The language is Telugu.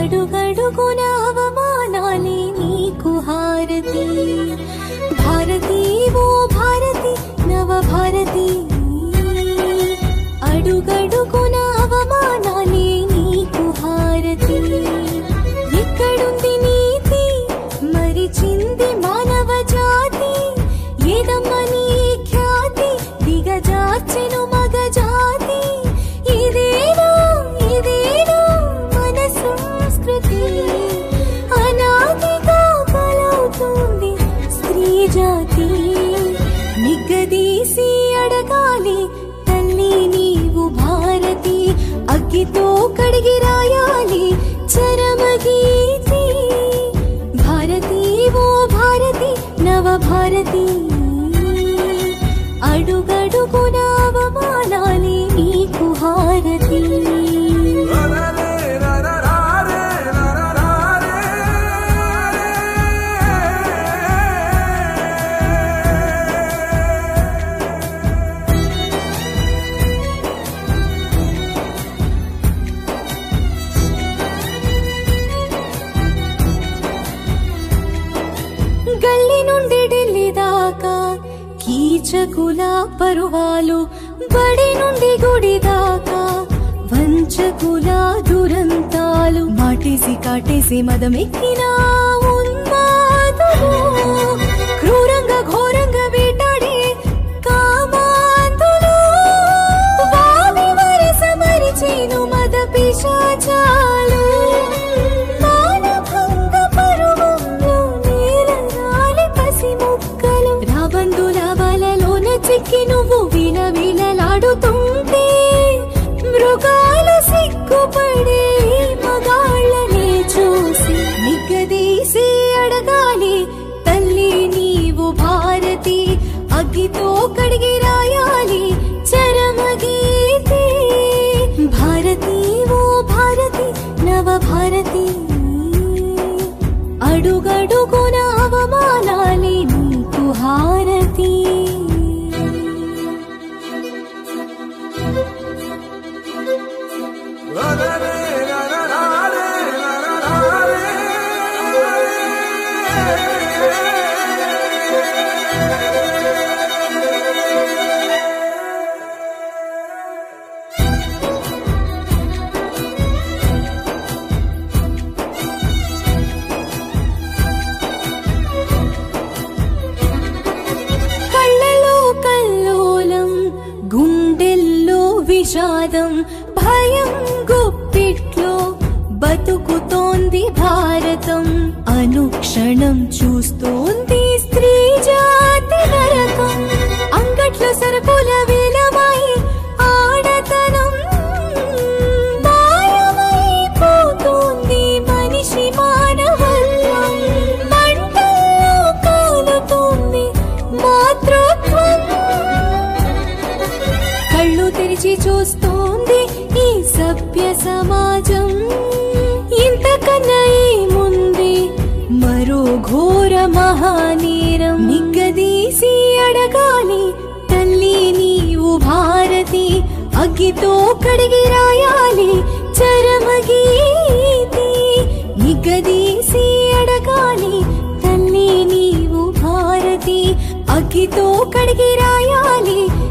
అడుగడుగున అవమానాలే నీకు హారతి భారతి ఓ భారతి నవ భారతి అడుగడుగున అవమానాలే నీకు హారతి ఎక్కడుంది నీతి మరిచింది మానవ జాతి ఏదమ్మని ఖ్యాతి దిగజార్చెను మగ జాతి ఇదేనా మన సంస్కృతి అనాదిగా కలవుతుంది స్త్రీ జాతి నిగ్గదీసి అడగాలి తల్లి నీవు భారతి అగ్గితో కడిగి రాయాలి చరమగీతి భారతి ఓ భారతి నవ భారతి అడుగడుగున అవమానాలే నీకు హారతి గల్లీ నుండి ఢిల్లీ దాకా కీచకుల పరువాలు బడి నుండి గుడి దాకా వంచకుల దురంతాలు మాటేసి కాటేసి మదమెక్కిన ఉన్మాదులు క్రూరంగా ఘోరంగా వేటాడే కామాంతులు వావి వరస మరిచేను మద పిశాచాలు చిక్కి నువ్వు విలవిలలాడుతుంటే మృగాలు సిగ్గుపడే మగాళ్ళనే చూసి నిగ్గదీసి అడగాలి తల్లి నీవు భారతి అగ్గితో కడిగి రాయాలి చరమగీతి భారతి ఓ భారతి నవ భారతి అడుగడుగున అవమానాలే నీకు హారతి విషాదం భయం గుప్పిట్లో బతుకుతోంది భారతం అనుక్షణం చూస్తోంది స్త్రీ జాతి నరకం అంగట్లో సరుకుల వేలమై ఆడతనం మాయమైపోతుంది మనిషి మానవత్వం మంటల్లో కాలుతోంది మాతృత్వం కళ్ళు తెరిచి చూస్తోంది ఈ సభ్య సమాజం ఇంతకన్నా ఏముంది మరో ఘోర మహానేరం నిగ్గదీసి అడగాలి తల్లి నీవు భారతి అగ్గితో కడిగి రాయాలి చరమగీతి నిగ్గదీసి అడగాలి తల్లి నీవు భారతి అగ్గితో కడిగి రాయాలి